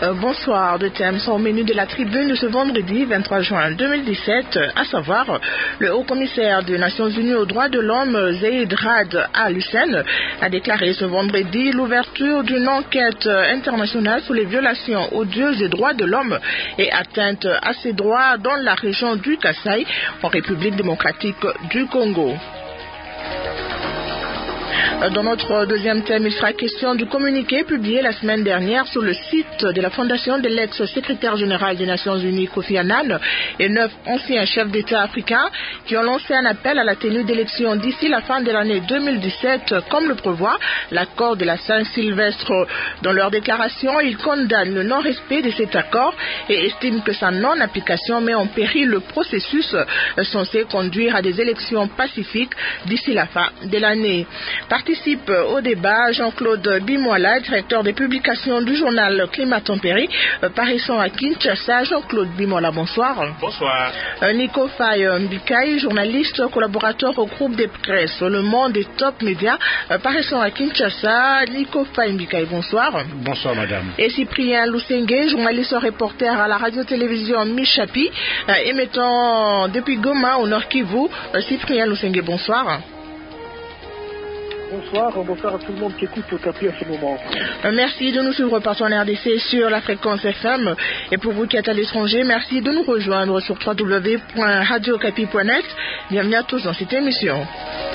Bonsoir, deux thèmes sont au menu de la tribune de ce vendredi 23 juin 2017, à savoir le haut-commissaire des Nations Unies aux droits de l'homme, Zeid Ra'ad Al-Hussein, a déclaré ce vendredi l'ouverture d'une enquête internationale sur les violations odieuses des droits de l'homme et atteintes à ces droits dans la région du Kasaï, en République démocratique du Congo. Dans notre deuxième thème, il sera question du communiqué publié la semaine dernière sur le site de la fondation de l'ex-secrétaire général des Nations Unies, Kofi Annan, et 9 anciens chefs d'État africains qui ont lancé un appel à la tenue d'élections d'ici la fin de l'année 2017, comme le prévoit l'accord de la Saint-Sylvestre. Dans leur déclaration, ils condamnent le non-respect de cet accord et estiment que sa non-application met en péril le processus censé conduire à des élections pacifiques d'ici la fin de l'année. Participe au débat Jean-Claude Bimola, directeur des publications du journal Climat Tempéré, paraissant à Kinshasa. Jean-Claude Bimola, bonsoir. Bonsoir. Nico Faye Mbikaï, journaliste, collaborateur au groupe des presses Le Monde et Top Média, paraissant à Kinshasa. Nico Faye Mbikaï, bonsoir. Bonsoir, madame. Et Cyprien Lusenge, journaliste reporter à la radio-télévision Michapi, émettant depuis Goma au Nord Kivu. Cyprien Lusenge, bonsoir. Bonsoir à tout le monde qui écoute au tapis à ce moment. Merci de nous suivre par son RDC sur la fréquence FM. Et pour vous qui êtes à l'étranger, merci de nous rejoindre sur www.radiocapi.net. Bienvenue à tous dans cette émission.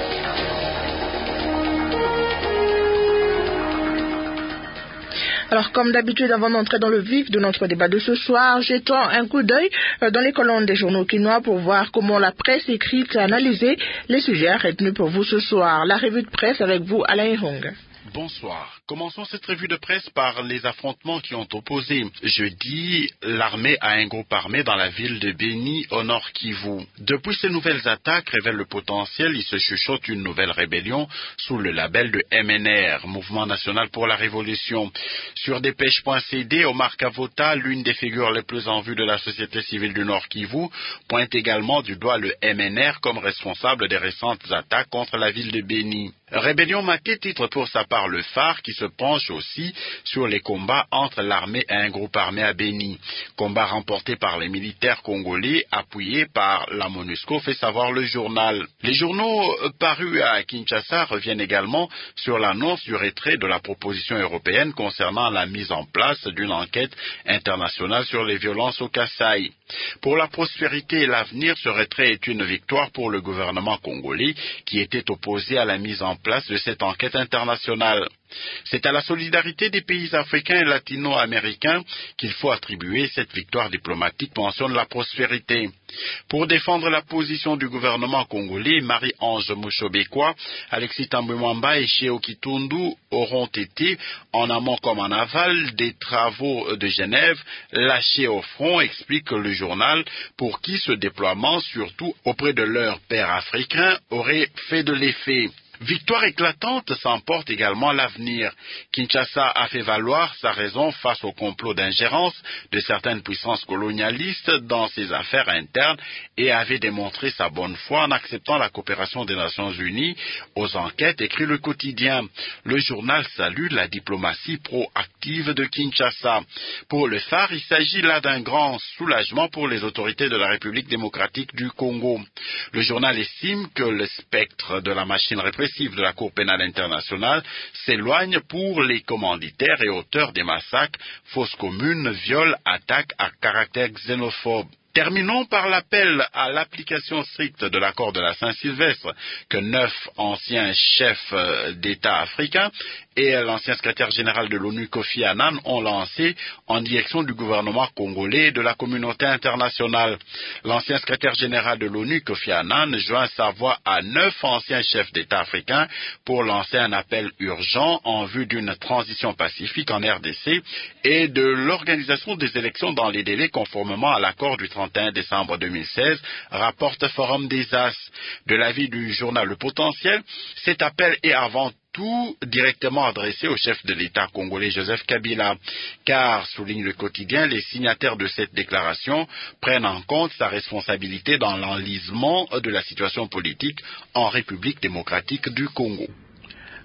Alors, comme d'habitude, avant d'entrer dans le vif de notre débat de ce soir, jetons un coup d'œil dans les colonnes des journaux quinois pour voir comment la presse écrite a analysé les sujets retenus pour vous ce soir. La revue de presse avec vous, Alain Hong. Bonsoir. Commençons cette revue de presse par les affrontements qui ont opposé jeudi l'armée à un groupe armé dans la ville de Béni au Nord Kivu. Depuis ces nouvelles attaques révèlent le potentiel, il se chuchote une nouvelle rébellion sous le label de MNR, Mouvement National pour la Révolution. Sur dépêche.cd, Omar Kavota, l'une des figures les plus en vue de la société civile du Nord Kivu, pointe également du doigt le MNR comme responsable des récentes attaques contre la ville de Béni. Rébellion Maté titre pour sa part le Phare qui se penche aussi sur les combats entre l'armée et un groupe armé à Béni. Combat remporté par les militaires congolais appuyés par la MONUSCO, fait savoir le journal. Les journaux parus à Kinshasa reviennent également sur l'annonce du retrait de la proposition européenne concernant la mise en place d'une enquête internationale sur les violences au Kasaï. Pour la prospérité et l'avenir, ce retrait est une victoire pour le gouvernement congolais qui était opposé à la mise en place de cette enquête internationale. C'est à la solidarité des pays africains et latino-américains qu'il faut attribuer cette victoire diplomatique, mentionne la prospérité. Pour défendre la position du gouvernement congolais, Marie-Ange Mouchobekwa, Alexis Tambwe-Mwamba et Cheo Kitundu auront été, en amont comme en aval, des travaux de Genève lâchés au front, explique le journal, pour qui ce déploiement, surtout auprès de leurs pairs africains, aurait fait de l'effet. Victoire éclatante s'emporte également l'avenir. Kinshasa a fait valoir sa raison face au complot d'ingérence de certaines puissances colonialistes dans ses affaires internes et avait démontré sa bonne foi en acceptant la coopération des Nations Unies aux enquêtes, écrit le quotidien. Le journal salue la diplomatie proactive de Kinshasa. Pour le Phare, il s'agit là d'un grand soulagement pour les autorités de la République démocratique du Congo. Le journal estime que le spectre de la machine répressive de la Cour pénale internationale s'éloigne pour les commanditaires et auteurs des massacres, fausses communes, viols, attaques à caractère xénophobe. Terminons par l'appel à l'application stricte de l'accord de la Saint-Sylvestre que 9 anciens chefs d'État africains et l'ancien secrétaire général de l'ONU Kofi Annan ont lancé en direction du gouvernement congolais et de la communauté internationale. L'ancien secrétaire général de l'ONU Kofi Annan joint sa voix à 9 anciens chefs d'État africains pour lancer un appel urgent en vue d'une transition pacifique en RDC et de l'organisation des élections dans les délais conformément à l'accord du 31 décembre 2016, rapporte Forum des As. De l'avis du journal Le Potentiel, cet appel est avant tout directement adressé au chef de l'État congolais Joseph Kabila, car, souligne le quotidien, les signataires de cette déclaration prennent en compte sa responsabilité dans l'enlisement de la situation politique en République démocratique du Congo.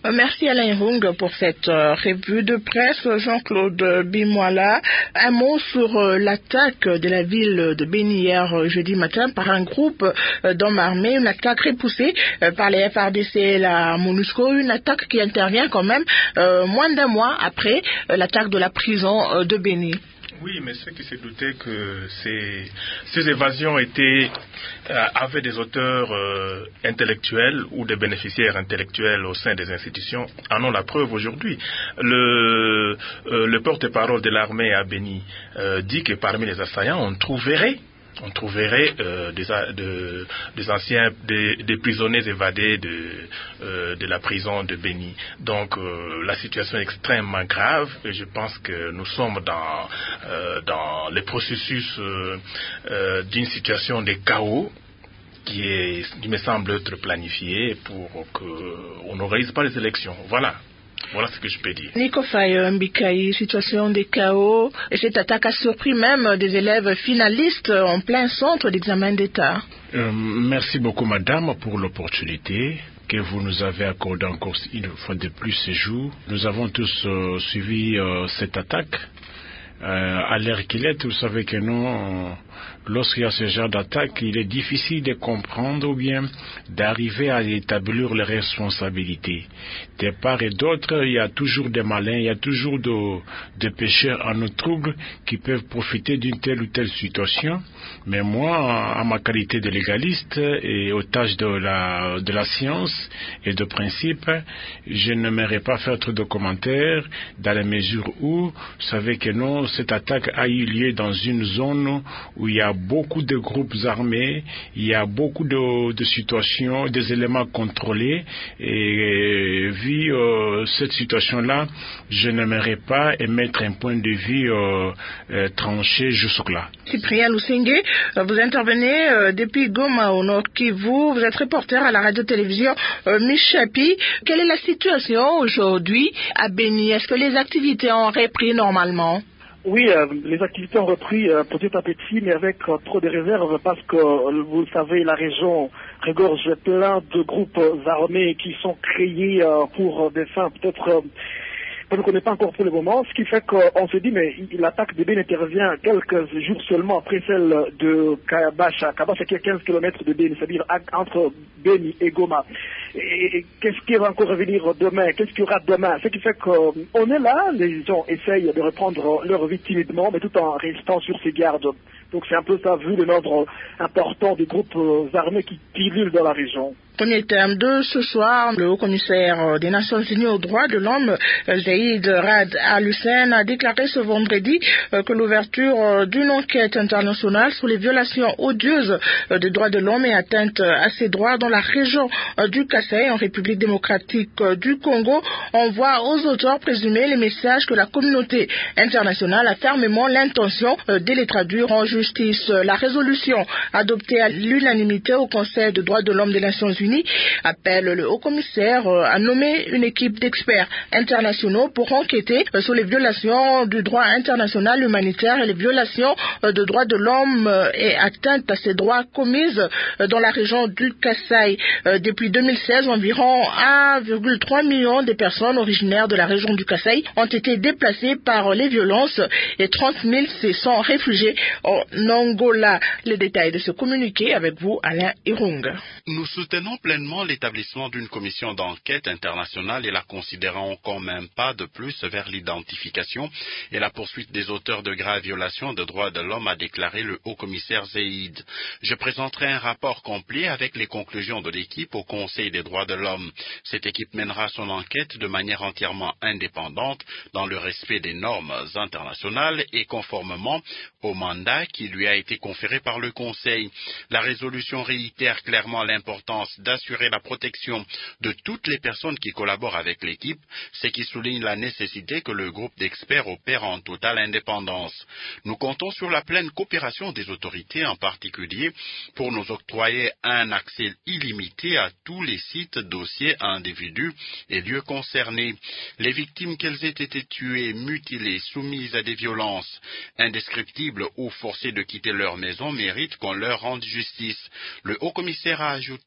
Merci Alain Irung pour cette revue de presse. Jean-Claude Bimoala, un mot sur l'attaque de la ville de Béni hier jeudi matin par un groupe d'hommes armés, une attaque repoussée par les FARDC et la MONUSCO, une attaque qui intervient quand même moins d'un mois après l'attaque de la prison de Béni. Oui, mais ceux qui se doutaient que ces évasions avaient des auteurs intellectuels ou des bénéficiaires intellectuels au sein des institutions en ont la preuve aujourd'hui. Le porte-parole de l'armée à Béni dit que parmi les assaillants, on trouverait des prisonniers évadés de la prison de Béni. Donc la situation est extrêmement grave et je pense que nous sommes dans le processus d'une situation de chaos qui me semble être planifiée pour qu'on n'organise pas les élections. Voilà ce que je peux dire. Nico Faye Mbikaï, situation de chaos, et cette attaque a surpris même des élèves finalistes en plein centre d'examen d'État. Merci beaucoup madame pour l'opportunité que vous nous avez accordée encore une fois de plus ce jour. Nous avons tous suivi cette attaque. À l'heure qu'il est, vous savez que nous, lorsqu'il y a ce genre d'attaque, il est difficile de comprendre ou bien d'arriver à établir les responsabilités. De part et d'autre, il y a toujours des malins, il y a toujours des pécheurs en nos troubles qui peuvent profiter d'une telle ou telle situation. Mais moi, à ma qualité de légaliste et aux tâches de la science et de principe, je n'aimerais pas faire trop de commentaires dans la mesure où, vous savez que non, cette attaque a eu lieu dans une zone où il y a beaucoup de groupes armés, il y a beaucoup de situations, des éléments contrôlés, et vu cette situation-là, je n'aimerais pas émettre un point de vue tranché jusque-là. Cyprien Lusenge, vous intervenez depuis Goma au Nord Kivu, vous êtes reporter à la radio-télévision Michapi. Quelle est la situation aujourd'hui à Béni? Est-ce que les activités ont repris normalement? Oui, les activités ont repris petit à petit, mais avec trop de réserves parce que, vous le savez, la région regorge plein de groupes armés qui sont créés pour des fins peut-être qu'on ne connaît pas encore pour le moment, ce qui fait qu'on se dit, mais l'attaque de Béni intervient quelques jours seulement après celle de Kabasha. Kabasha qui est 15 km de Béni, c'est-à-dire entre Béni et Goma. Et qu'est-ce qui va encore revenir demain? Qu'est-ce qu'il y aura demain? Ce qui fait qu'on est là, les gens essayent de reprendre leur vie timidement, mais tout en restant sur ses gardes. Donc c'est un peu ça, vu le nombre important des groupes armés qui pilulent dans la région. Premier terme de ce soir, le haut-commissaire des Nations Unies aux droits de l'homme, Zeid Rad Al-Hussein, a déclaré ce vendredi que l'ouverture d'une enquête internationale sur les violations odieuses des droits de l'homme et atteinte à ces droits dans la région du Kasaï, en République démocratique du Congo, envoie aux auteurs présumés les messages que la communauté internationale a fermement l'intention de les traduire en justice. La résolution adoptée à l'unanimité au Conseil des droits de l'homme des Nations Unies appelle le haut-commissaire à nommer une équipe d'experts internationaux pour enquêter sur les violations du droit international humanitaire et les violations de droits de l'homme et atteintes à ces droits commises dans la région du Kasaï. Depuis 2016, environ 1,3 million de personnes originaires de la région du Kasaï ont été déplacées par les violences et 30 000 se sont réfugiés en Angola. Les détails de ce communiqué avec vous, Alain Irung. Nous soutenons pleinement l'établissement d'une commission d'enquête internationale et la considérons comme un pas de plus vers l'identification et la poursuite des auteurs de graves violations de droits de l'homme, a déclaré le haut-commissaire Zeid. Je présenterai un rapport complet avec les conclusions de l'équipe au Conseil des droits de l'homme. Cette équipe mènera son enquête de manière entièrement indépendante dans le respect des normes internationales et conformément au mandat qui lui a été conféré par le Conseil. La résolution réitère clairement l'importance d'assurer la protection de toutes les personnes qui collaborent avec l'équipe, ce qui souligne la nécessité que le groupe d'experts opère en totale indépendance. Nous comptons sur la pleine coopération des autorités, en particulier pour nous octroyer un accès illimité à tous les sites, dossiers, individus et lieux concernés. Les victimes, qu'elles aient été tuées, mutilées, soumises à des violences indescriptibles ou forcées de quitter leur maison, méritent qu'on leur rende justice. Le haut-commissaire a ajouté que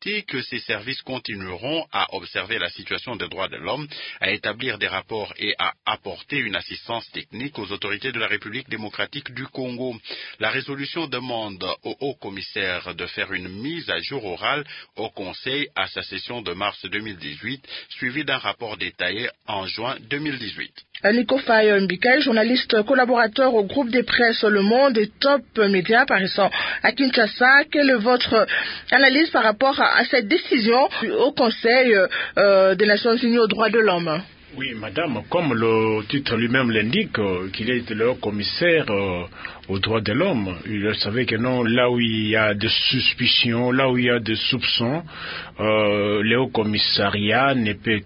ces services continueront à observer la situation des droits de l'homme, à établir des rapports et à apporter une assistance technique aux autorités de la République démocratique du Congo. La résolution demande au haut commissaire de faire une mise à jour orale au Conseil à sa session de mars 2018, suivie d'un rapport détaillé en juin 2018. Nico Faye Mbikaï, journaliste collaborateur au groupe des presses Le Monde et Top Média paraissant à Kinshasa, quelle est votre analyse par rapport à cette décision au Conseil des Nations Unies aux droits de l'homme? Oui, madame, comme le titre lui-même l'indique, qu'il est le haut commissaire aux droits de l'homme, il savait que non, là où il y a des suspicions, là où il y a des soupçons, le haut commissariat ne peut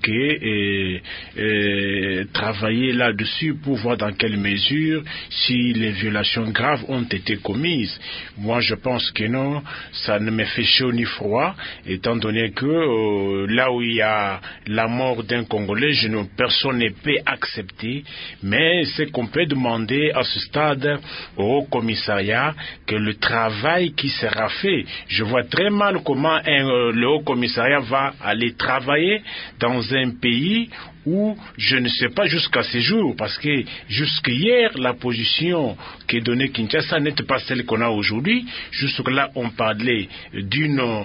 que travailler là-dessus pour voir dans quelle mesure si les violations graves ont été commises. Moi, je pense que non, ça ne me fait chaud ni froid, étant donné que là où il y a la mort d'un Congolais, personne ne peut accepter, mais c'est qu'on peut demander à ce stade au Haut Commissariat que le travail qui sera fait, je vois très mal comment le Haut Commissariat va aller travailler dans un pays où je ne sais pas jusqu'à ce jour, parce que jusqu'hier, la position qu'est donnée Kinshasa n'était pas celle qu'on a aujourd'hui. Jusque-là, on parlait d'une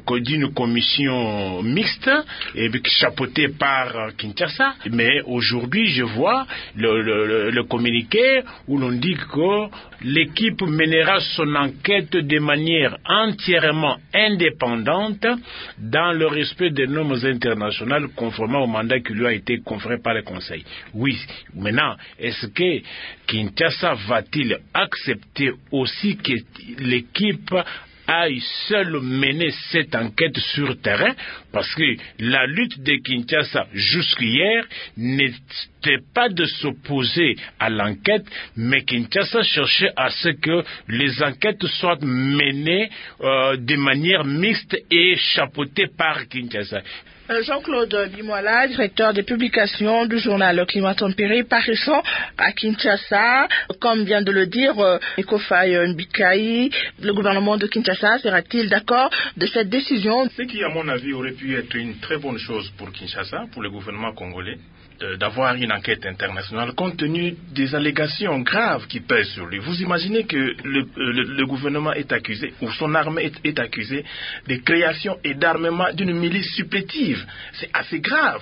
commission mixte et chapeautée par Kinshasa. Mais aujourd'hui, je vois le communiqué où l'on dit que l'équipe mènera son enquête de manière entièrement indépendante dans le respect des normes internationales conformément au mandat qui lui a été conféré par le Conseil. Oui, maintenant, est-ce que Kinshasa va-t-il accepter aussi que l'équipe aille seul mener cette enquête sur terrain, parce que la lutte de Kinshasa jusqu'hier n'était pas de s'opposer à l'enquête, mais Kinshasa cherchait à ce que les enquêtes soient menées de manière mixte et chapeautées par Kinshasa. Jean-Claude Bimola, directeur des publications du journal Climat Tempéré, paraissant à Kinshasa, comme vient de le dire Nico Faye Mbikaï, le gouvernement de Kinshasa sera-t-il d'accord de cette décision? Ce qui, à mon avis, aurait pu être une très bonne chose pour Kinshasa, pour le gouvernement congolais, d'avoir une enquête internationale compte tenu des allégations graves qui pèsent sur lui. Vous imaginez que le gouvernement est accusé, ou son armée est accusée de création et d'armement d'une milice supplétive. C'est assez grave.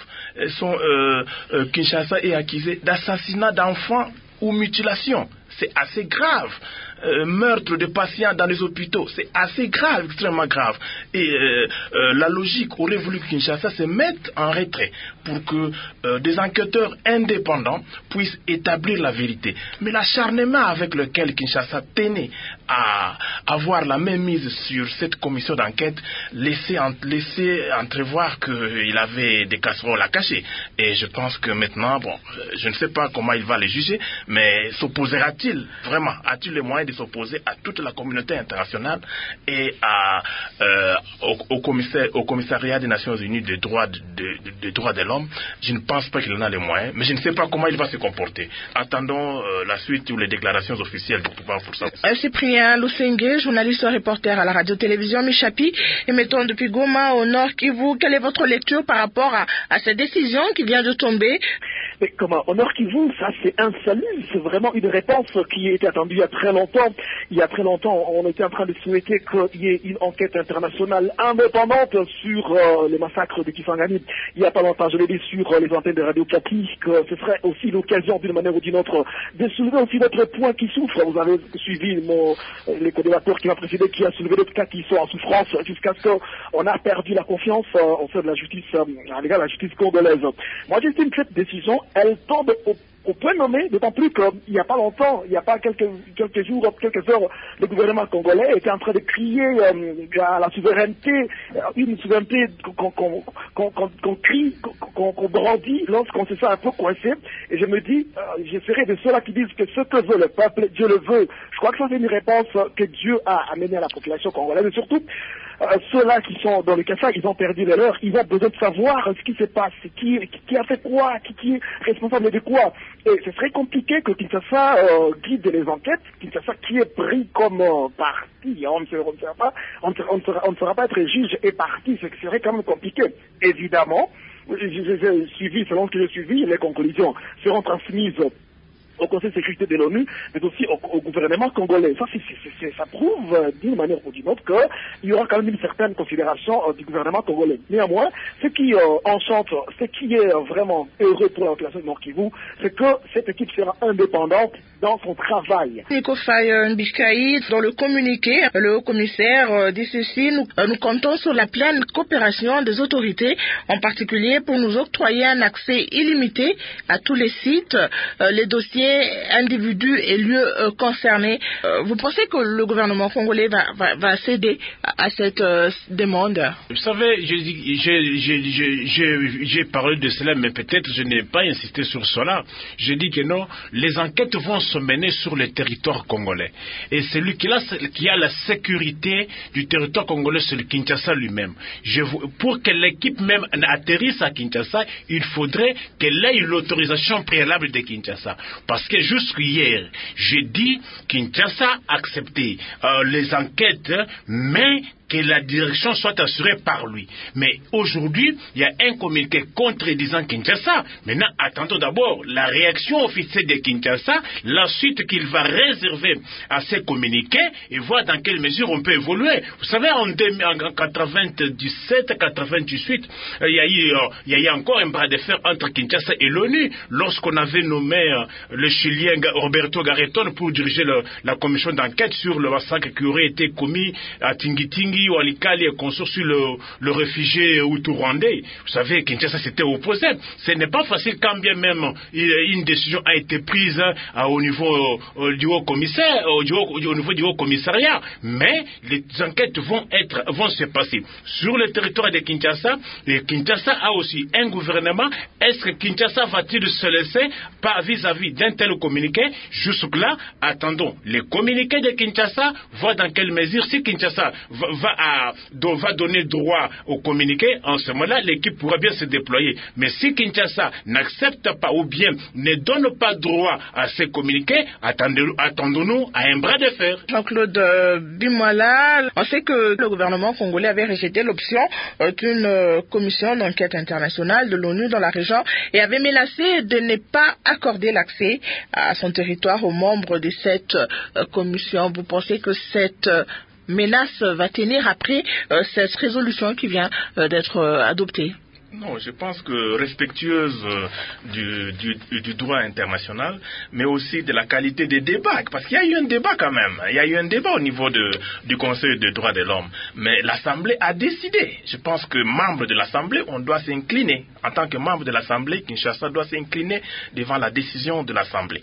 Kinshasa est accusé d'assassinat d'enfants ou mutilation. C'est assez grave. Meurtre de patients dans les hôpitaux, c'est assez grave, extrêmement grave. Et la logique aurait voulu que Kinshasa se mette en retrait pour que des enquêteurs indépendants puissent établir la vérité. Mais l'acharnement avec lequel Kinshasa tenait à avoir la même mise sur cette commission d'enquête laissait entrevoir qu'il avait des casseroles à cacher. Et je pense que maintenant, je ne sais pas comment il va les juger, mais s'opposera-t-il vraiment? A-t-il les moyens de s'opposer à toute la communauté internationale et au commissariat des Nations Unies des droits de l'homme? Je ne pense pas qu'il en a les moyens, mais je ne sais pas comment il va se comporter. Attendons la suite ou les déclarations officielles du pouvoir pour ça. Cyprien Lusenge, journaliste reporter à la radio-télévision Michapi, émettant depuis Goma au Nord Kivu. Quelle est votre lecture par rapport à cette décision qui vient de tomber? Mais comment, au Nord Kivu, ça c'est un salut, c'est vraiment une réponse qui était attendue il y a très longtemps. Il y a très longtemps, on était en train de souhaiter qu'il y ait une enquête internationale indépendante sur les massacres de Kisangani. Il n'y a pas longtemps, je l'ai dit sur les antennes de Radio Kapi, que ce serait aussi l'occasion d'une manière ou d'une autre de soulever aussi notre point qui souffre. Vous avez suivi les co-débatteurs qui m'ont précédé, qui a soulevé d'autres cas qui sont en souffrance jusqu'à ce qu'on a perdu la confiance au sein de la justice, à l'égard de la justice congolaise. Moi, j'estime que cette décision, elle tombe au point nommé, d'autant plus qu'il n'y a pas longtemps, il n'y a pas quelques jours, quelques heures, le gouvernement congolais était en train de crier à la souveraineté, une souveraineté qu'on crie, qu'on brandit lorsqu'on se sent un peu coincé. Et je me dis, je serai de ceux-là qui disent que ce que veut le peuple, Dieu le veut. Je crois que ça c'est une réponse que Dieu a amenée à la population congolaise. Et surtout, ceux-là qui sont dans le Kinshasa, ils ont perdu les leurs, ils ont besoin de savoir ce qui se passe, qui a fait quoi, qui est responsable de quoi. Et ce serait compliqué que Kinshasa guide les enquêtes, Kinshasa qui est pris comme parti. On ne sera pas être juge et parti, ce qui serait quand même compliqué. Évidemment, j'ai suivi, selon ce que j'ai suivi, les conclusions seront transmises au Conseil de sécurité de l'ONU, mais aussi au gouvernement congolais. Ça prouve d'une manière ou d'une autre qu'il y aura quand même une certaine considération du gouvernement congolais. Néanmoins, ce qui enchante, ce qui est vraiment heureux pour la population de Nord-Kivu, c'est que cette équipe sera indépendante dans son travail. Nico Faye Mbikaï, dans le communiqué, le haut-commissaire dit ceci, nous comptons sur la pleine coopération des autorités, en particulier pour nous octroyer un accès illimité à tous les sites, les dossiers, individus et lieux concernés. Vous pensez que le gouvernement congolais va céder à cette demande? Vous savez, j'ai parlé de cela, mais peut-être je n'ai pas insisté sur cela. Je dis que non, les enquêtes vont se mener sur le territoire congolais. Et celui qui a la sécurité du territoire congolais, c'est le Kinshasa lui-même. Pour que l'équipe même atterrisse à Kinshasa, il faudrait qu'elle ait l'autorisation préalable de Kinshasa. Parce que jusqu'hier, j'ai dit Kinshasa acceptait les enquêtes, mais que la direction soit assurée par lui. Mais aujourd'hui, il y a un communiqué contredisant Kinshasa. Maintenant, attendons d'abord la réaction officielle de Kinshasa, la suite qu'il va réserver à ces communiqués et voir dans quelle mesure on peut évoluer. Vous savez, en 97-98, il y a eu encore un bras de fer entre Kinshasa et l'ONU lorsqu'on avait nommé le Chilien Roberto Garreton pour diriger la commission d'enquête sur le massacre qui aurait été commis à Tingitingi ou Alikali et consort sur le réfugié Hutu-Rwandais. Vous savez, Kinshasa s'était opposé. Ce n'est pas facile quand bien même une décision a été prise au niveau du haut commissaire, au niveau du haut commissariat. Mais les enquêtes vont se passer sur le territoire de Kinshasa. Et Kinshasa a aussi un gouvernement. Est-ce que Kinshasa va-t-il se laisser pas vis-à-vis d'un tel communiqué? Jusque-là, attendons les communiqués de Kinshasa, voir dans quelle mesure si Kinshasa va donner droit au communiqué, en ce moment-là, l'équipe pourra bien se déployer. Mais si Kinshasa n'accepte pas ou bien ne donne pas droit à ces communiqués, attendons-nous à un bras de fer. Jean-Claude Bimola, on sait que le gouvernement congolais avait rejeté l'option d'une commission d'enquête internationale de l'ONU dans la région et avait menacé de ne pas accorder l'accès à son territoire aux membres de cette commission. Vous pensez que cette menace va tenir après cette résolution qui vient d'être adoptée? Non, je pense que respectueuse du droit international, mais aussi de la qualité des débats, parce qu'il y a eu un débat quand même, il y a eu un débat au niveau du Conseil des droits de l'homme, mais l'Assemblée a décidé. Je pense que membre de l'Assemblée, on doit s'incliner. En tant que membre de l'Assemblée, Kinshasa doit s'incliner devant la décision de l'Assemblée.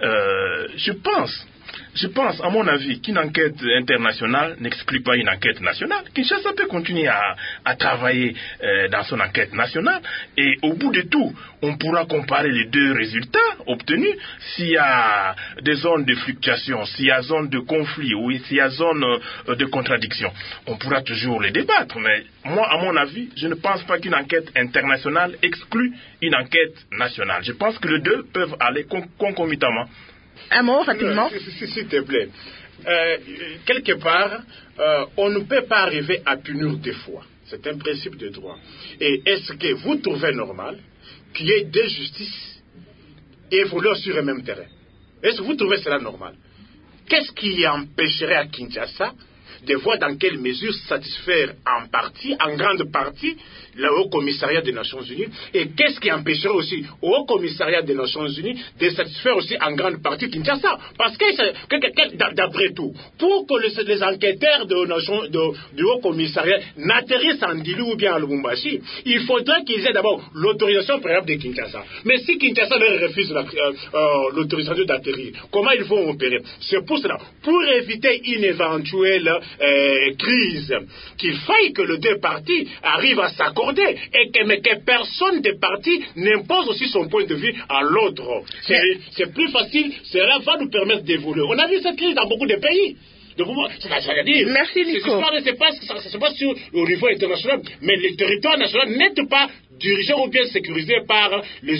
Je pense, à mon avis, qu'une enquête internationale n'exclut pas une enquête nationale. Kinshasa peut continuer à travailler dans son enquête nationale et au bout de tout, on pourra comparer les deux résultats obtenus. S'il y a des zones de fluctuation, s'il y a zone de conflit ou s'il y a zone de contradiction, on pourra toujours les débattre. Mais moi, à mon avis, je ne pense pas qu'une enquête internationale exclut une enquête nationale. Je pense que les deux peuvent aller concomitamment. Un mot, rapidement. S'il te plaît. Quelque part, on ne peut pas arriver à punir deux fois. C'est un principe de droit. Et est-ce que vous trouvez normal qu'il y ait deux justices évoluant sur le même terrain? Est-ce que vous trouvez cela normal? Qu'est-ce qui empêcherait à Kinshasa de voir dans quelle mesure satisfaire en partie, en grande partie, le Haut Commissariat des Nations Unies, et qu'est-ce qui empêcherait aussi au Haut Commissariat des Nations Unies de satisfaire aussi en grande partie Kinshasa? Parce que d'après tout, pour que les enquêteurs du Haut Commissariat n'atterrissent en Dili ou bien à Lubumbashi, il faudrait qu'ils aient d'abord l'autorisation préalable de Kinshasa. Mais si Kinshasa leur refuse l'autorisation d'atterrir, comment ils vont opérer? C'est pour cela, pour éviter une éventuelle crise, qu'il faille que les deux parties arrivent à s'accorder mais que personne des parties n'impose aussi son point de vue à l'autre. C'est plus facile, cela va nous permettre d'évoluer. On a vu cette crise dans beaucoup de pays. de pouvoir. C'est-à-dire, merci Nico. Ça se passe au niveau international, mais le territoire national n'est pas dirigé ou bien sécurisé par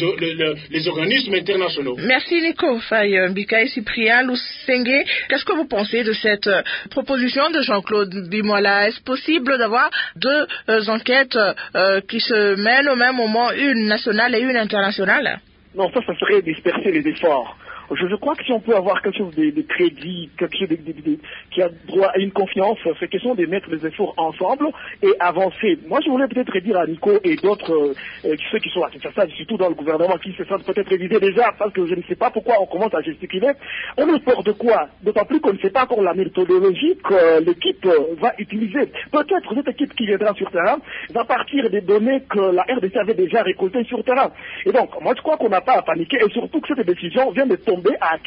les organismes internationaux. Merci Nico Faye Mbika et Cyprien Lusenge. Qu'est-ce que vous pensez de cette proposition de Jean-Claude Bimola? Est-ce possible d'avoir deux enquêtes qui se mènent au même moment, une nationale et une internationale? Non, ça serait disperser les efforts. Je crois que si on peut avoir quelque chose de crédit, quelque chose qui a droit à une confiance, c'est question de mettre les efforts ensemble et avancer. Moi, je voulais peut-être dire à Nico et d'autres, ceux qui sont à Kinshasa, surtout dans le gouvernement, qui se sentent peut-être révisés déjà, parce que je ne sais pas pourquoi on commence à gesticuler. On a peur de quoi? D'autant plus qu'on ne sait pas encore la méthodologie que l'équipe va utiliser. Peut-être cette équipe qui viendra sur terrain va partir des données que la RDC avait déjà récoltées sur terrain. Et donc, moi, je crois qu'on n'a pas à paniquer et surtout que cette décision vient de tomber à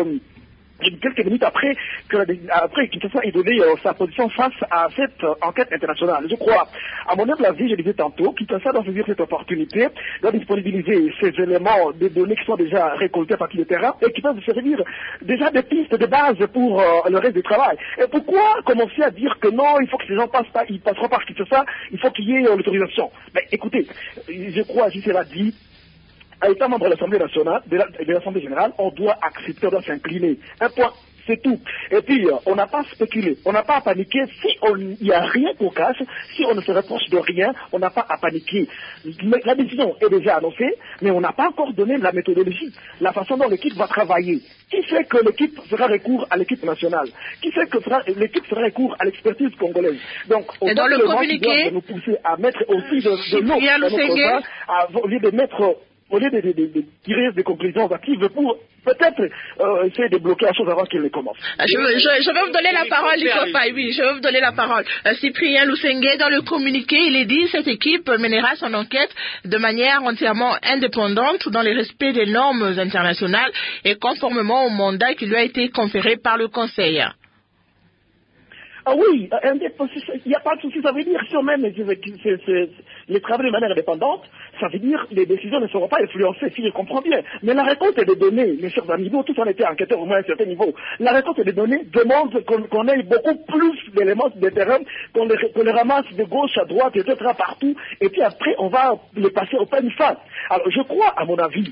quelques minutes après Kinshasa ait donné sa position face à cette enquête internationale. Je crois, à mon humble avis, je disais tantôt, Kinshasa doit saisir cette opportunité, doit disponibiliser ces éléments, des données qui sont déjà récoltées à partir du terrain et qui peuvent servir déjà des pistes de base pour le reste du travail. Et pourquoi commencer à dire que non, il faut que ces gens ils passeront par Kinshasa, il faut qu'il y ait l'autorisation? Mais écoutez, je crois, je l'ai dit, à étant membre de l'Assemblée nationale, de l'Assemblée générale, on doit accepter, on doit s'incliner. Un point, c'est tout. Et puis, on n'a pas spéculé, on n'a pas à paniquer. Si il n'y a rien qu'on cache, si on ne se reproche de rien, on n'a pas à paniquer. La décision est déjà annoncée, mais on n'a pas encore donné la méthodologie, la façon dont l'équipe va travailler. Qui fait que l'équipe fera recours à l'équipe nationale? Qui fait que l'équipe fera recours à l'expertise congolaise? Donc, et dans le communiqué, nous pousser à mettre aussi de l'eau dans notre vin, au lieu de mettre... Au lieu de tirer des conclusions actives pour peut-être essayer de bloquer la chose avant qu'elle ne commence. Je vais vous donner la parole, Nico Faye, oui, je vais vous donner la parole. Cyprien Lusenge, dans le communiqué, il est dit cette équipe mènera son enquête de manière entièrement indépendante dans le respect des normes internationales et conformément au mandat qui lui a été conféré par le Conseil. Ah oui, il n'y a pas de souci, ça veut dire si on mène les travaux de manière indépendante, ça veut dire que les décisions ne seront pas influencées, si je comprends bien. Mais la récolte des données, mes chers amis, nous tous on était enquêteurs au moins à un certain niveau, la récolte des données demande qu'on ait beaucoup plus d'éléments de terrain, qu'on les ramasse de gauche à droite, etc. partout, et puis après on va les passer au peigne fin. Alors je crois, à mon avis,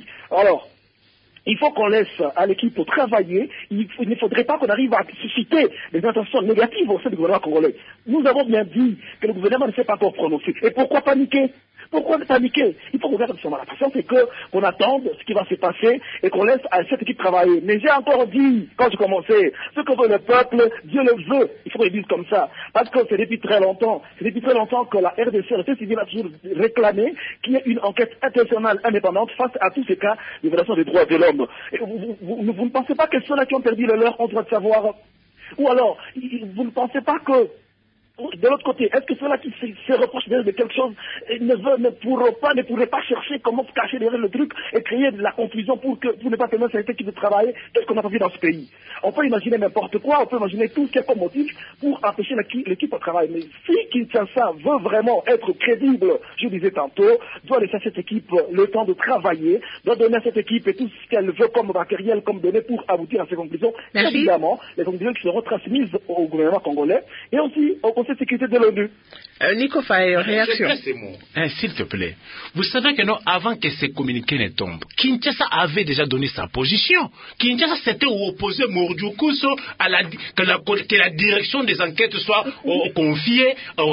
il faut qu'on laisse à l'équipe travailler. Il ne faudrait pas qu'on arrive à susciter des intentions négatives au sein du gouvernement congolais. Nous avons bien dit que le gouvernement ne s'est pas encore prononcé. Et pourquoi paniquer? Pourquoi paniquer? Il faut qu'on garde la patience et qu'on attende ce qui va se passer et qu'on laisse à cette équipe travailler. Mais j'ai encore dit, quand je commençais, ce que veut le peuple, Dieu le veut. Il faut qu'on le dise comme ça. Parce que c'est depuis très longtemps que la RDC, la société civile, a toujours réclamé qu'il y ait une enquête internationale indépendante face à tous ces cas de violation des droits de l'homme. Et vous ne pensez pas que ceux-là qui ont perdu le leur ont droit de savoir? Ou alors, vous ne pensez pas que de l'autre côté, est-ce que ceux-là qui se reprochent de quelque chose ne pourraient pas chercher comment se cacher derrière le truc et créer de la confusion pour ne pas permettre à cette équipe de travailler? Qu'est-ce qu'on a pas vu dans ce pays? On peut imaginer n'importe quoi, on peut imaginer tout ce qui est comme motif pour empêcher l'équipe de travailler. Mais si Kinshasa veut vraiment être crédible, je disais tantôt, doit laisser à cette équipe le temps de travailler, doit donner à cette équipe et tout ce qu'elle veut comme matériel, comme données pour aboutir à ses conclusions. Merci. Évidemment, les conclusions qui seront transmises au gouvernement congolais et aussi au Conseil de sécurité de l'ONU. Nico Faye, réaction. S'il te plaît, vous savez que non, avant que ces communiqués ne tombent, Kinshasa avait déjà donné sa position. Kinshasa s'était opposé Mordioukouso que la direction des enquêtes soit confiée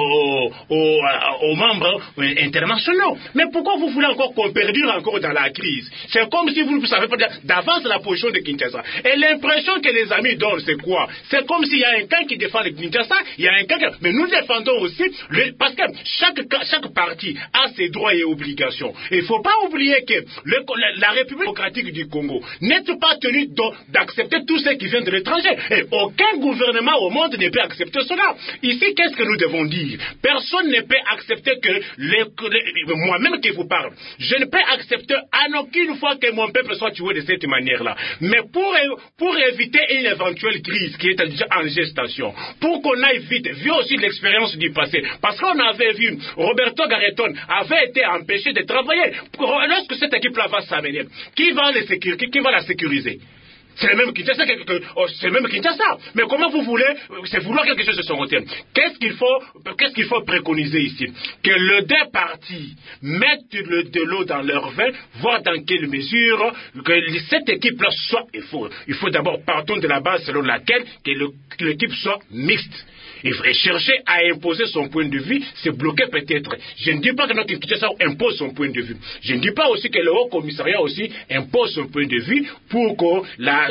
aux membres internationaux. Mais pourquoi vous voulez encore qu'on perdure encore dans la crise? C'est comme si vous ne savez pas d'avance la position de Kinshasa. Et l'impression que les amis donnent, c'est quoi? C'est comme s'il y a un camp qui défend le Kinshasa, il y a un camp qui... Mais nous défendons aussi, parce que chaque parti a ses droits et obligations. Et il ne faut pas oublier que la République démocratique du Congo n'est pas tenue d'accepter tout ce qui vient de l'étranger. Et aucun gouvernement au monde ne peut accepter cela. Ici, qu'est-ce que nous devons dire? Personne ne peut accepter que moi-même qui vous parle, je ne peux accepter en aucune fois que mon peuple soit tué de cette manière-là. Mais pour éviter une éventuelle crise qui est déjà en gestation, pour qu'on aille vite, vu aussi l'expérience du passé, parce qu'on avait vu Roberto Garreton avait été empêché de travailler. Lorsque cette équipe-là va s'amener, qui va la sécuriser? C'est le même Kinshasa, c'est le même Kinshasa. Mais comment vous voulez, c'est vouloir quelque chose de son côté. Qu'est-ce qu'il faut préconiser ici? Que les deux parties mettent de l'eau dans leur vin, voir dans quelle mesure que cette équipe-là soit, il faut d'abord partons de la base selon laquelle que l'équipe soit mixte. Il faut chercher à imposer son point de vue, c'est bloquer peut-être. Je ne dis pas que notre Kinshasa impose son point de vue. Je ne dis pas aussi que le Haut Commissariat aussi impose son point de vue pour que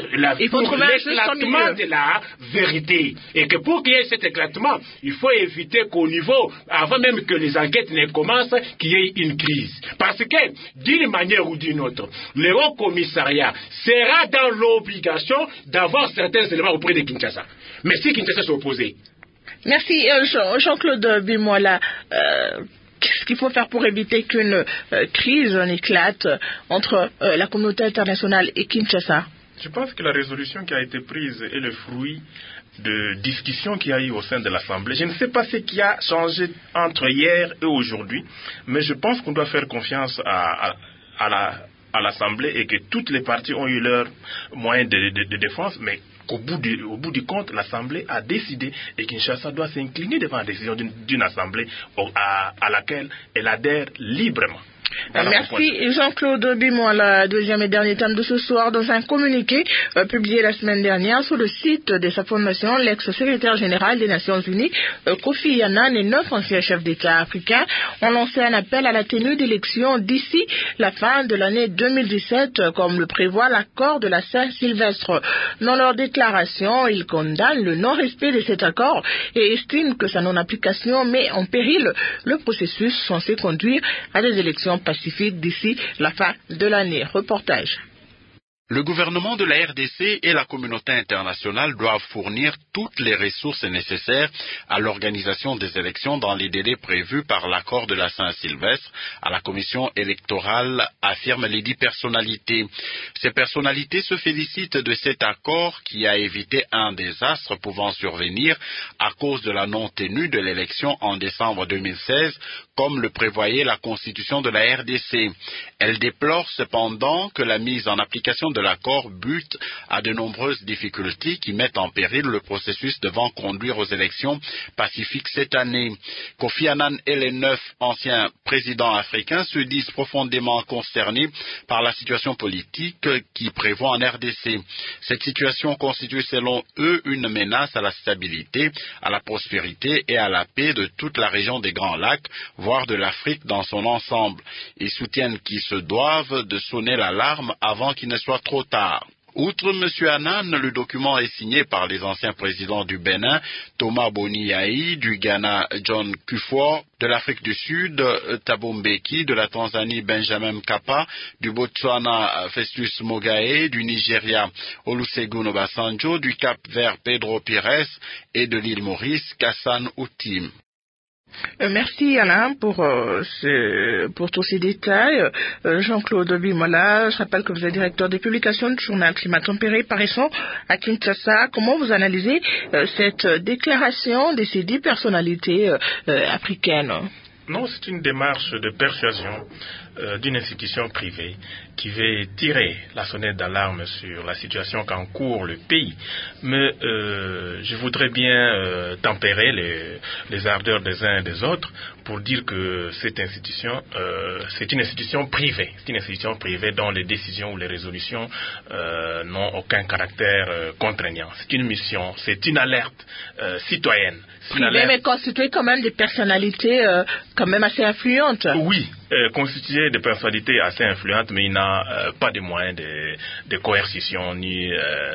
l'éclatement de la vérité. Et que pour qu'il y ait cet éclatement, il faut éviter qu'au niveau, avant même que les enquêtes ne commencent, qu'il y ait une crise. Parce que, d'une manière ou d'une autre, le Haut Commissariat sera dans l'obligation d'avoir certains éléments auprès de Kinshasa. Mais si Kinshasa s'est opposé, merci Jean-Claude Bimola. Qu'est-ce qu'il faut faire pour éviter qu'une crise n'éclate entre la communauté internationale et Kinshasa? Je pense que la résolution qui a été prise est le fruit de discussions qu'il y a eu au sein de l'Assemblée. Je ne sais pas ce qui a changé entre hier et aujourd'hui, mais je pense qu'on doit faire confiance à l'Assemblée et que toutes les parties ont eu leurs moyens de défense, mais qu'au bout du compte, l'Assemblée a décidé et Kinshasa doit s'incliner devant la décision d'une Assemblée à laquelle elle adhère librement. Merci Jean-Claude Bimola. Deuxième et dernier thème de ce soir, dans un communiqué publié la semaine dernière sur le site de sa fondation, l'ex-secrétaire général des Nations Unies, Kofi Annan, et 9 anciens chefs d'État africains ont lancé un appel à la tenue d'élections d'ici la fin de l'année 2017, comme le prévoit l'accord de la Saint-Sylvestre. Dans leur déclaration, ils condamnent le non-respect de cet accord et estiment que sa non-application met en péril le processus censé conduire à des élections pacifique d'ici la fin de l'année. Reportage. Le gouvernement de la RDC et la communauté internationale doivent fournir toutes les ressources nécessaires à l'organisation des élections dans les délais prévus par l'accord de la Saint-Sylvestre à la commission électorale, affirment les 10 personnalités. Ces personnalités se félicitent de cet accord qui a évité un désastre pouvant survenir à cause de la non-tenue de l'élection en décembre 2016, comme le prévoyait la constitution de la RDC. Elles déplorent cependant que la mise en application de l'accord bute à de nombreuses difficultés qui mettent en péril le processus devant conduire aux élections pacifiques cette année. Kofi Annan et les 9 anciens présidents africains se disent profondément concernés par la situation politique qui prévaut en RDC. Cette situation constitue selon eux une menace à la stabilité, à la prospérité et à la paix de toute la région des Grands Lacs, voire de l'Afrique dans son ensemble. Ils soutiennent qu'ils se doivent de sonner l'alarme avant qu'il ne soit trop tard. Outre M. Annan, le document est signé par les anciens présidents du Bénin, Thomas Boni Yahi, du Ghana, John Kufuor, de l'Afrique du Sud, Thabo Mbeki, de la Tanzanie, Benjamin Mkapa, du Botswana, Festus Mogae, du Nigeria, Olusegun Obasanjo, du Cap-Vert, Pedro Pires, et de l'île Maurice, Kassan Outim. Merci Alain pour tous ces détails. Jean-Claude Bimola, je rappelle que vous êtes directeur de publication du journal Climat Tempéré paraissant à Kinshasa. Comment vous analysez cette déclaration de ces 10 personnalités africaines? Non, c'est une démarche de persuasion d'une institution privée qui veut tirer la sonnette d'alarme sur la situation qu'encourt le pays. Mais je voudrais bien tempérer les ardeurs des uns et des autres pour dire que cette institution, c'est une institution privée. C'est une institution privée dont les décisions ou les résolutions n'ont aucun caractère contraignant. C'est une mission, c'est une alerte citoyenne. Privé, mais constitué quand même des personnalités quand même assez influentes. Oui, constitué de personnalités assez influentes, mais il n'a pas de moyens de coercition ni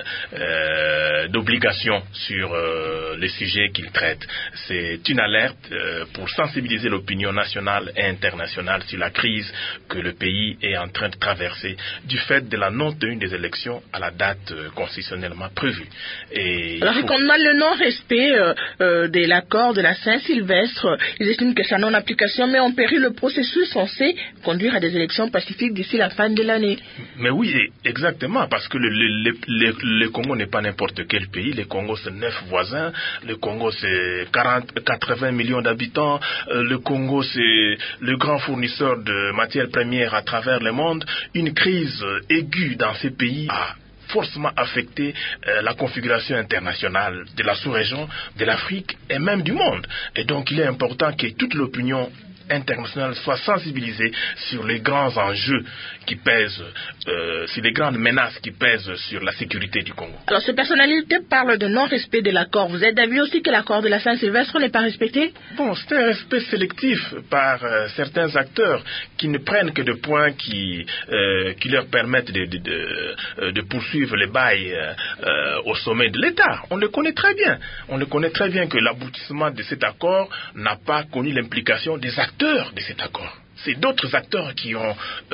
d'obligation sur les sujets qu'il traite. C'est une alerte pour sensibiliser l'opinion nationale et internationale sur la crise que le pays est en train de traverser du fait de la non-tenue des élections à la date constitutionnellement prévue. Alors, concernant le non-respect de l'accord de la Saint-Sylvestre, ils estiment que sa non-application met en péril le processus censé conduire à des élections pacifiques d'ici la fin de l'année. Mais oui, exactement, parce que le Congo n'est pas n'importe quel pays. Le Congo, c'est 9 voisins. Le Congo, c'est 80 millions d'habitants. Le Congo, c'est le grand fournisseur de matières premières à travers le monde. Une crise aiguë dans ces pays a forcément affecter la configuration internationale de la sous-région, de l'Afrique et même du monde. Et donc il est important que toute l'opinion internationale soit sensibilisée sur les grands enjeux qui pèsent, sur les grandes menaces qui pèsent sur la sécurité du Congo. Alors, ces personnalités parlent de non-respect de l'accord. Vous êtes d'avis aussi que l'accord de la Saint-Sylvestre n'est pas respecté? Bon, c'est un respect sélectif par certains acteurs qui ne prennent que des points qui leur permettent de poursuivre les bails au sommet de l'État. On le connaît très bien. On le connaît très bien que l'aboutissement de cet accord n'a pas connu l'implication des acteurs de cet accord. C'est d'autres acteurs qui ont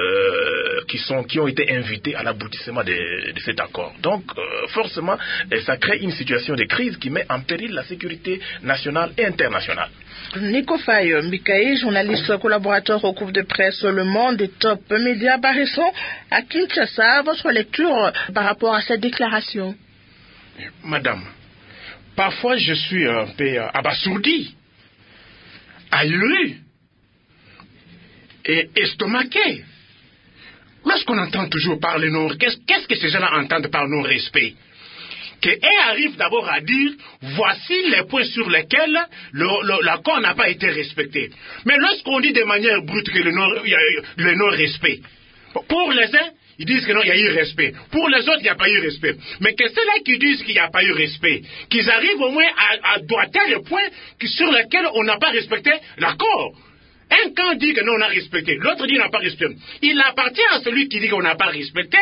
été invités à l'aboutissement de cet accord. Donc, forcément, ça crée une situation de crise qui met en péril la sécurité nationale et internationale. Nico Faye Mbikaï, journaliste collaborateur au groupe de presse Le Monde et Top Média Barresson à Kinshasa, votre lecture par rapport à cette déclaration? Madame, parfois je suis un peu abasourdi, ahuri et estomaqué. Lorsqu'on entend toujours parler qu'est-ce que ces gens-là entendent par non-respect? Qu'elle arrive d'abord à dire, voici les points sur lesquels l'accord n'a pas été respecté. Mais lorsqu'on dit de manière brute que le non-respect, pour les uns, ils disent que non, il y a eu respect. Pour les autres, il n'y a pas eu respect. Mais que ceux-là qui disent qu'il n'y a pas eu respect, qu'ils arrivent au moins à droiter les points sur lesquels on n'a pas respecté l'accord. Un camp dit que non, on a respecté, l'autre dit qu'on n'a pas respecté. Il appartient à celui qui dit qu'on n'a pas respecté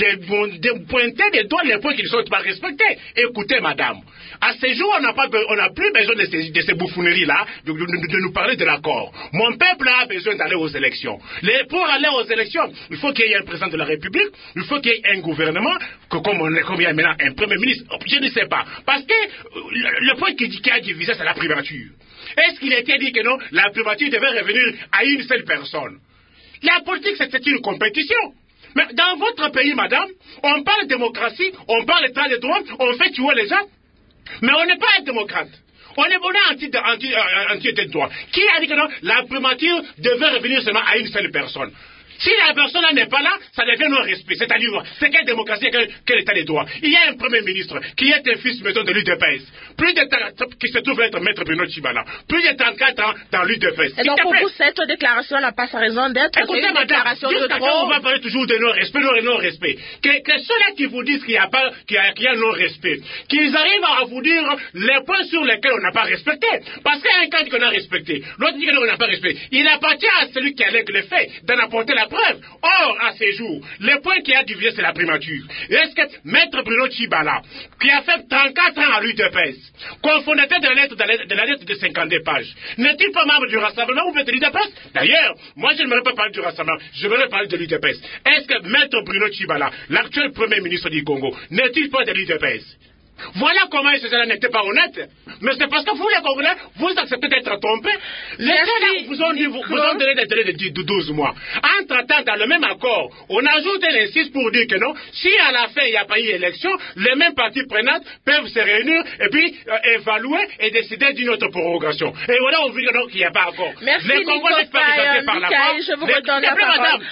de pointer des doigts les points qui ne sont pas respectés. Écoutez, madame, à ce jour, on n'a plus besoin de ces bouffonneries-là, de nous parler de l'accord. Mon peuple a besoin d'aller aux élections. Pour aller aux élections, il faut qu'il y ait un président de la République, il faut qu'il y ait un gouvernement, comme il y a maintenant un premier ministre, je ne sais pas. Parce que le point qui a divisé, c'est la primature. Est-ce qu'il a été dit que non, la primature devait revenir à une seule personne? La politique, c'est une compétition. Mais dans votre pays, madame, on parle de démocratie, on parle d'état de droit, on fait tuer les gens, mais on n'est pas un démocrate. On est anti-état de droit. Qui a dit que non, la primature devait revenir seulement à une seule personne? Si la personne n'est pas là, ça devient non-respect. C'est-à-dire, c'est quelle démocratie, quel état de droit? Il y a un premier ministre qui est un fils, mettons, de l'UDPS, qui se trouve être maître Bruno Tshibala, plus de 34 ans dans l'UDPS. Et donc, pour vous, cette déclaration n'a pas sa raison d'être? Écoutez, madame, déclaration de droit. On va parler toujours de non-respect. Que ceux-là qui vous disent qu'il y a non-respect, qu'ils arrivent à vous dire les points sur lesquels on n'a pas respecté. Parce qu'un cas dit qu'on a respecté, l'autre dit qu'on n'a pas respecté. Il appartient à celui qui allègue les faits d'en apporter la preuve. Or, à ces jours, le point qui a divisé, c'est la primature. Est-ce que Maître Bruno Tshibala, qui a fait 34 ans à l'UDPS, cofondateur de la lettre de 52 pages, n'est-il pas membre du Rassemblement ou de l'UDPS? D'ailleurs, moi je n'aimerais pas parler du Rassemblement, je voudrais parler de l'UDPS. Est-ce que Maître Bruno Tshibala, l'actuel Premier ministre du Congo, n'est-il pas de l'UDPS? Voilà comment ces gens-là n'étaient pas honnêtes. Mais c'est parce que vous, les Congolais, vous acceptez d'être trompés. Les gens-là vous ont donné des délais de 12 mois. Entre-temps, dans le même accord, on ajoute un insiste pour dire que non, si à la fin il n'y a pas eu élection, les mêmes parties prenantes peuvent se réunir et puis évaluer et décider d'une autre prorogation. Et voilà, on veut qu'il n'y a pas accord. Merci, les Congolais ne peuvent pas représentés par l'accord. Je vous redonne la parole.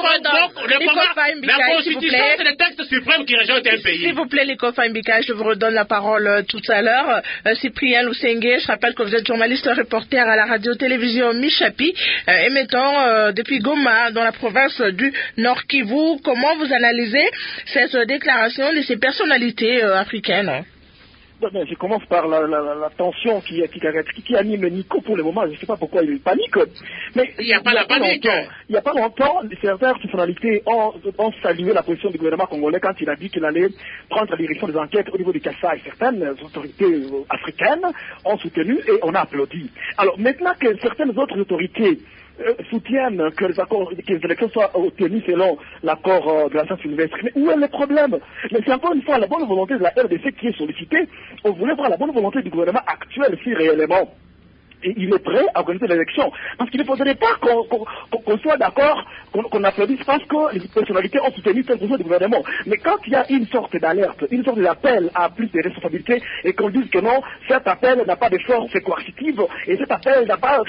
La Constitution, c'est le texte suprême qui régente un pays. S'il vous plaît, Nico Faye Mbikaï, je vous redonne la parole tout à l'heure. Cyprien Lusenge, je rappelle que vous êtes journaliste reporter à la radio-télévision Michapi, émettant depuis Goma, dans la province du Nord Kivu. Comment vous analysez cette déclaration de ces personnalités africaines? Je commence par la tension qui anime Nico pour le moment. Je ne sais pas pourquoi il panique. Mais il n'y a pas la panique. Il n'y a pas longtemps, certaines personnalités ont salué la position du gouvernement congolais quand il a dit qu'il allait prendre la direction des enquêtes au niveau du Kassai. Certaines autorités africaines ont soutenu et on a applaudi. Alors maintenant que certaines autres autorités soutiennent que les élections soient obtenues selon l'accord de la Saint-Sylvestre. Mais où est le problème? Mais c'est encore une fois la bonne volonté de la RDC qui est sollicitée. On voulait voir la bonne volonté du gouvernement actuel si réellement il est prêt à organiser l'élection. Parce qu'il ne faudrait pas qu'on soit d'accord, qu'on applaudisse parce que les personnalités ont soutenu cette position du gouvernement. Mais quand il y a une sorte d'alerte, une sorte d'appel à plus de responsabilités et qu'on dise que non, cet appel n'a pas de force coercitive et cet appel n'a pas...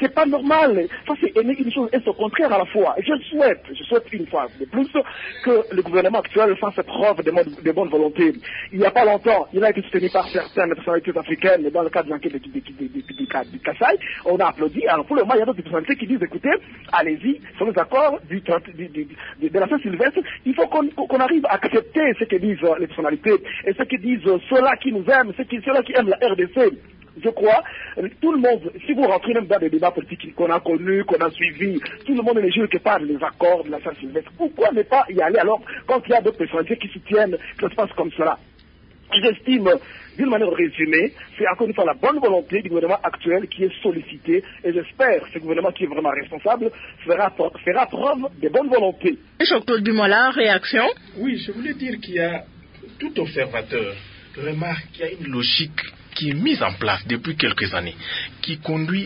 c'est pas normal. Ça, c'est une chose et c'est au contraire à la fois. Et je souhaite une fois de plus que le gouvernement actuel fasse preuve de bonne volonté. Il n'y a pas longtemps, il a été soutenu par certaines personnalités africaines dans le cadre de l'enquête du Kassai. On a applaudi. Alors pour le moment, il y a d'autres personnalités qui disent, écoutez, allez-y, sur les accords de la Saint-Sylvestre, il faut qu'on arrive à accepter ce que disent les personnalités et ce que disent ceux-là qui nous aiment, ceux-là qui aiment la RDC. Je crois, tout le monde, si vous rentrez même dans des débats politiques qu'on a connus, qu'on a suivis, tout le monde ne jure que par les accords de la Saint-Sylvestre. Pourquoi ne pas y aller alors quand il y a d'autres personnalités qui soutiennent que ça se passe comme cela? J'estime, d'une manière résumée, c'est encore une fois la bonne volonté du gouvernement actuel qui est sollicité et j'espère que ce gouvernement qui est vraiment responsable fera preuve de bonne volonté. Jean-Claude Dumoulin, réaction? Oui, je voulais dire qu'il y a tout observateur remarque qu'il y a une logique qui est mise en place depuis quelques années, qui conduit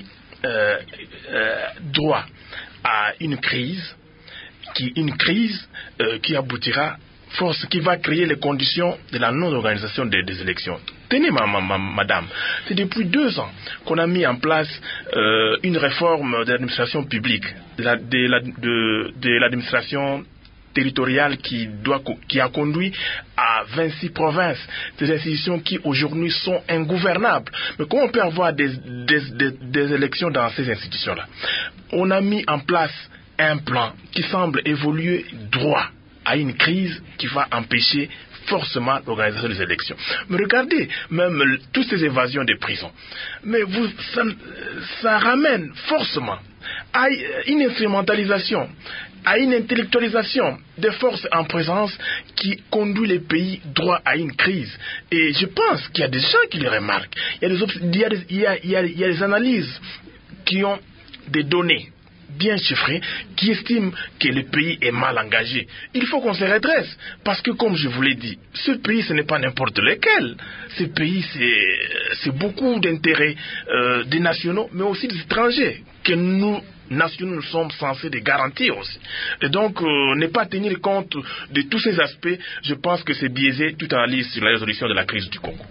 droit à une crise qui aboutira qui va créer les conditions de la non-organisation des élections. Tenez, madame, c'est depuis 2 ans qu'on a mis en place une réforme de l'administration publique, de l'administration territoriale qui a conduit à 26 provinces, des institutions qui aujourd'hui sont ingouvernables. Mais comment on peut avoir des élections dans ces institutions-là? On a mis en place un plan qui semble évoluer droit à une crise qui va empêcher forcément l'organisation des élections. Mais regardez, même toutes ces évasions des prisons, mais ça ramène forcément à une instrumentalisation, à une intellectualisation des forces en présence qui conduit les pays droit à une crise. Et je pense qu'il y a des gens qui le remarquent. Il y a des analyses qui ont des données bien chiffrées, qui estiment que le pays est mal engagé. Il faut qu'on se redresse, parce que comme je vous l'ai dit, ce pays ce n'est pas n'importe lequel. Ce pays c'est beaucoup d'intérêts des nationaux, mais aussi des étrangers, que nous nationaux nous sommes censés de garantir aussi. Et donc ne pas tenir compte de tous ces aspects, je pense que c'est biaisé toute analyse sur la résolution de la crise du Congo.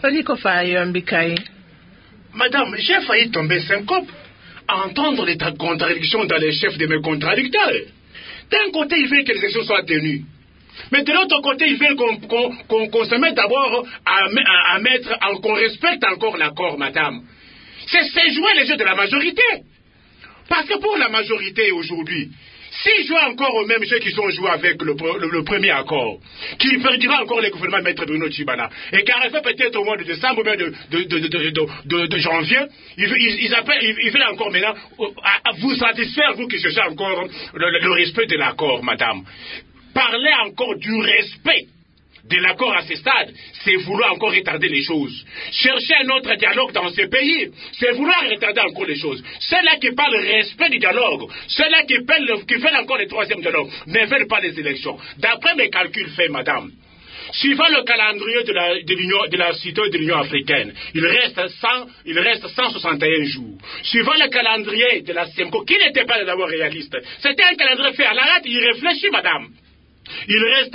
Madame, j'ai failli tomber syncope à entendre les contradictions dans les chefs de mes contradicteurs. D'un côté, ils veulent que les élections soient tenues. Mais de l'autre côté, ils veulent qu'on se mette d'abord qu'on respecte encore l'accord, madame. C'est jouer les jeux de la majorité. Parce que pour la majorité aujourd'hui, s'ils jouent encore aux mêmes jeux qu'ils ont joué avec le premier accord, qui perdira encore les gouvernements Maître Bruno Tshibala, et qu'arrivé peut-être au mois de décembre ou même de janvier, ils veulent encore maintenant vous satisfaire, vous qui cherchez encore le respect de l'accord, madame. Parlez encore du respect de l'accord à ce stade, c'est vouloir encore retarder les choses. Chercher un autre dialogue dans ce pays, c'est vouloir retarder encore les choses. Ceux-là qui parlent respect du dialogue, ceux-là qui veulent encore le troisième dialogue, ne veulent pas les élections. D'après mes calculs faits, madame, suivant le calendrier de la cité de l'Union africaine, il reste 161 jours. Suivant le calendrier de la CEMCO, qui n'était pas d'abord réaliste, c'était un calendrier fait à la hâte, il réfléchit, madame. Il reste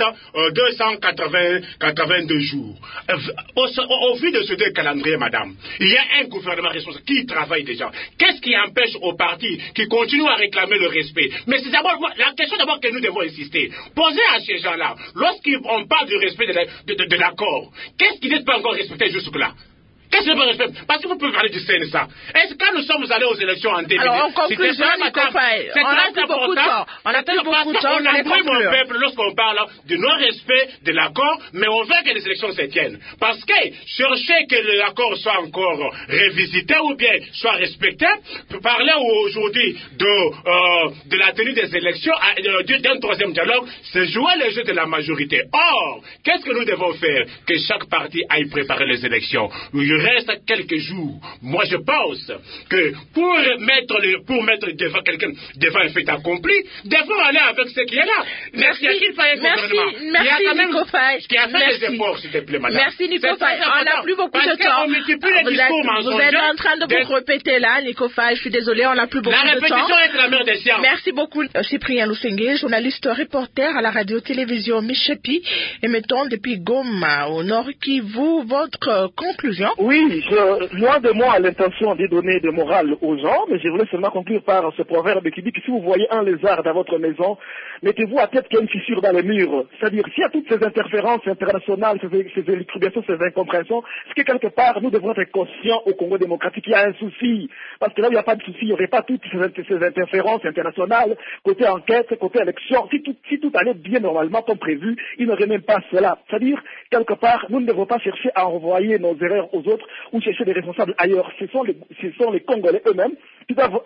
282 jours. Au vu de ce deux calendriers, madame, il y a un gouvernement responsable qui travaille déjà. Qu'est-ce qui empêche aux partis qui continuent à réclamer le respect? Mais c'est d'abord la question d'abord que nous devons insister. Posez à ces gens-là, lorsqu'on parle du respect de l'accord, qu'est-ce qui n'est pas encore respecté jusque-là? Qu'est-ce que je peux Parce que vous pouvez parler du CNSA. Est-ce que quand nous sommes allés aux élections en 2010, alors, en conclusion, c'est on a plus beaucoup de temps. On a plus beaucoup de temps. On a pris mon peuple lorsqu'on parle de non-respect de l'accord, mais on veut que les élections se tiennent. Parce que chercher que l'accord soit encore révisité ou bien soit respecté, parler aujourd'hui de la tenue des élections, d'un troisième dialogue, c'est jouer le jeu de la majorité. Or, qu'est-ce que nous devons faire? Que chaque parti aille préparer les élections. Il reste quelques jours. Moi, je pense que pour mettre devant quelqu'un devant un fait accompli, devons aller avec ce qui est là. Merci, Nico Faye. Qui a fait des efforts, s'il te plaît, madame. Merci, Nico Faye. On n'a plus beaucoup de temps. Vous êtes en train de vous répéter là, Nico Faye. Je suis désolé, on n'a plus beaucoup de temps. La répétition est la mère des sciences. Merci beaucoup, Cyprien Lusenge, journaliste reporter à la radio-télévision Michepi, émettant depuis Goma, au Nord Kivu. Votre conclusion? Oui, loin de moi l'intention de donner de morale aux gens, mais je voulais seulement conclure par ce proverbe qui dit que si vous voyez un lézard dans votre maison, mettez-vous à tête qu'il y a une fissure dans le mur. C'est-à-dire, s'il y a toutes ces interférences internationales, ces élucubrations, ces incompréhensions, c'est que quelque part, nous devons être conscients au Congo démocratique qu'il y a un souci. Parce que là où il n'y a pas de souci, il n'y aurait pas toutes ces interférences internationales, côté enquête, côté élection. Si tout allait bien normalement comme prévu, il n'y aurait même pas cela. C'est-à-dire, quelque part, nous ne devons pas chercher à renvoyer nos erreurs aux autres ou chercher des responsables ailleurs. Ce sont les Congolais eux-mêmes qui doivent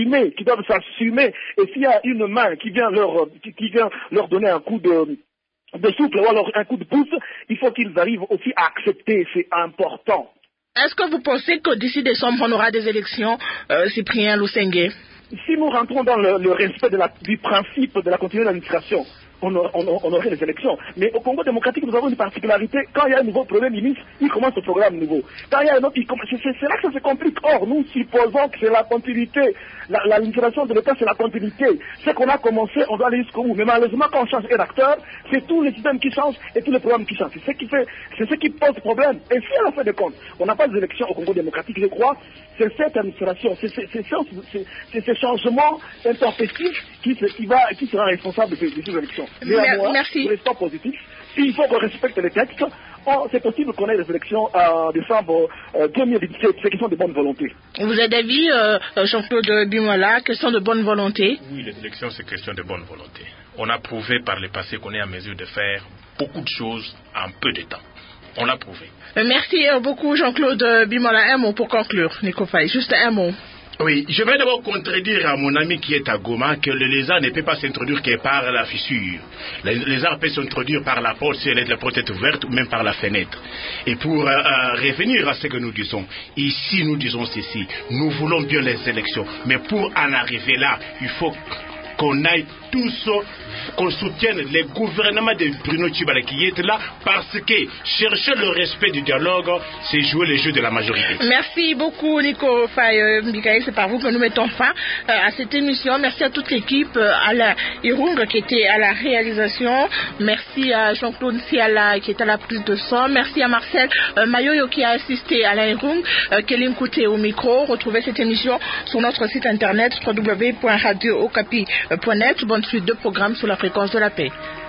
s'assumer. Et s'il y a une main qui vient leur donner un coup de souffle ou alors un coup de pouce, il faut qu'ils arrivent aussi à accepter. C'est important. Est-ce que vous pensez que d'ici décembre, on aura des élections, Cyprien Lusenge? Si nous rentrons dans le respect du principe de la continuité d'administration, on aurait les élections. Mais au Congo démocratique, nous avons une particularité. Quand il y a un nouveau Premier ministre, il commence le programme nouveau. Quand il y a un autre, c'est là que ça se complique. Or, nous supposons que c'est la continuité. L'administration de l'État, c'est la continuité. Ce qu'on a commencé, on doit aller jusqu'au bout. Mais malheureusement, quand on change un acteur, c'est tous les systèmes qui changent et tous les programmes qui changent. C'est ce qui pose problème. Et si à la fin de compte, on n'a pas d'élections au Congo démocratique, je crois, c'est cette administration, c'est ces changements intempestifs qui sera responsable de ces élections. Merci. Restons positifs. S'il faut qu'on respecte les textes, c'est possible qu'on ait des élections en décembre 2017. C'est question de bonne volonté. Vous êtes d'avis, Jean-Claude Bimola, question de bonne volonté? Oui, les élections, c'est question de bonne volonté. On a prouvé par le passé qu'on est en mesure de faire beaucoup de choses en peu de temps. On l'a prouvé. Merci beaucoup, Jean-Claude Bimola. Un mot pour conclure, Nico Faye. Juste un mot. Oui, je vais d'abord contredire à mon ami qui est à Goma que le lézard ne peut pas s'introduire que par la fissure. Le lézard peut s'introduire par la porte si la porte est ouverte ou même par la fenêtre. Et pour revenir à ce que nous disons, ici nous disons ceci, nous voulons bien les élections, mais pour en arriver là, il faut qu'on aille tous, qu'on soutienne les gouvernements de Bruno Tshibala qui est là, parce que chercher le respect du dialogue, c'est jouer le jeu de la majorité. Merci beaucoup, Nico Faye Mbikaï. C'est par vous que nous mettons fin à cette émission. Merci à toute l'équipe, à la Irung qui était à la réalisation. Merci à Jean-Claude Siala qui est à la prise de son. Merci à Marcel Mayoyo qui a assisté à la Irung. Kélim Kouté au micro. Retrouvez cette émission sur notre site internet www.radiookapi.net. Bonne suite de programmes sous la fréquence de la paix.